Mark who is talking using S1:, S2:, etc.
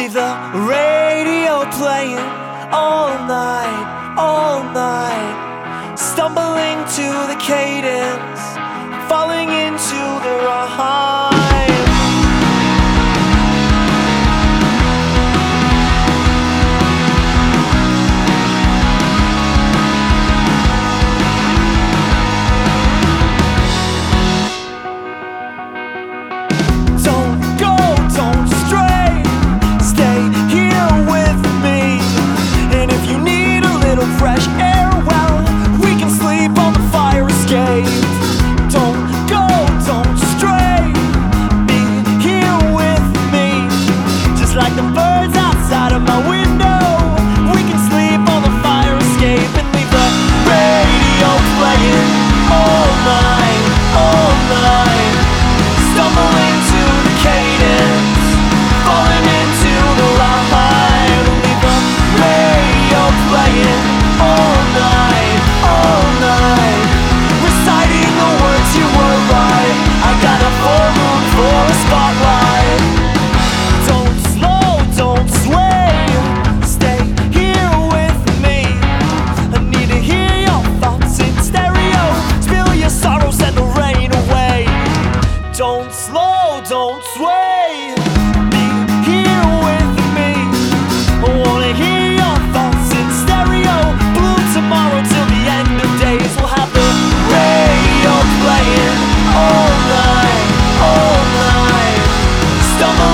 S1: leave the radio playing all night, stumbling to the cadence, falling into the rhyme. Fresh air, well, we can sleep on the fire escape. Don't go, don't stray, be here with me. Just like the birds outside of my window, we can sleep on the fire escape and leave the radio playing all night, stumbling to the cadence, falling into the line. Leave the radio playing all night, reciting the words you were right. I got a full moon for a spotlight. Don't slow, don't sway, stay here with me. I need to hear your thoughts in stereo, spill your sorrows and the rain away. Don't slow, don't sway, be here with me. I wanna hear your thoughts in stereo, tomorrow till the end of days. We'll have the radio playing all night, stumbling